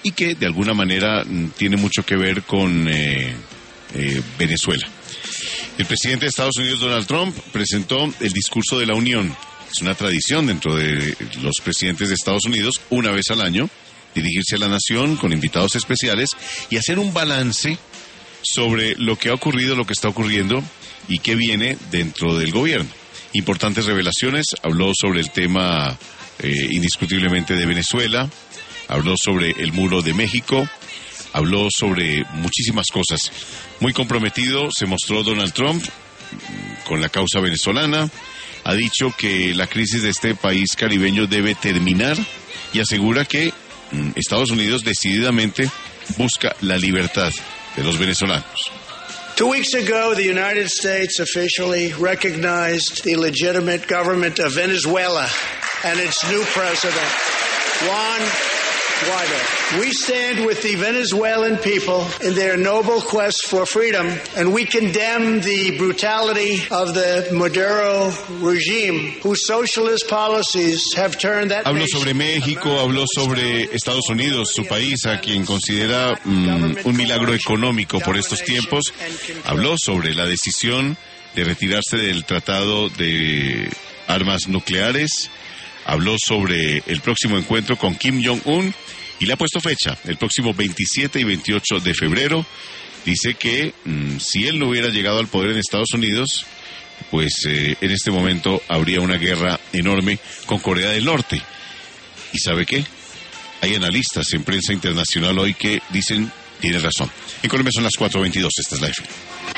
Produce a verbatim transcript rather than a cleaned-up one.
y que de alguna manera tiene mucho que ver con eh, eh, Venezuela. El presidente de Estados Unidos, Donald Trump, presentó el discurso de la Unión. Es una tradición dentro de los presidentes de Estados Unidos, una vez al año, dirigirse a la nación con invitados especiales y hacer un balance sobre lo que ha ocurrido, lo que está ocurriendo y qué viene dentro del gobierno. Importantes revelaciones, habló sobre el tema eh, indiscutiblemente de Venezuela, habló sobre el muro de México, habló sobre muchísimas cosas. Muy comprometido se mostró Donald Trump con la causa venezolana, ha dicho que la crisis de este país caribeño debe terminar y asegura que mm, Estados Unidos decididamente busca la libertad de los venezolanos. Two weeks ago, the United States officially recognized the legitimate government of Venezuela and its new president, Juan Guaido. We stand with the Venezuelan people in their noble quest for freedom, and we condemn the brutality of the Maduro regime, whose socialist policies have turned that Habló nation... sobre México, habló sobre Estados Unidos, su país, a quien considera mm, un milagro económico por estos tiempos. Habló sobre la decisión de retirarse del tratado de armas nucleares. Habló sobre el próximo encuentro con Kim Jong-un y le ha puesto fecha, el próximo veintisiete y veintiocho de febrero. Dice que mmm, si él no hubiera llegado al poder en Estados Unidos, pues eh, en este momento habría una guerra enorme con Corea del Norte. ¿Y sabe qué? Hay analistas en prensa internacional hoy que dicen, tiene razón. En Colombia son las cuatro veintidós, esta es la F M.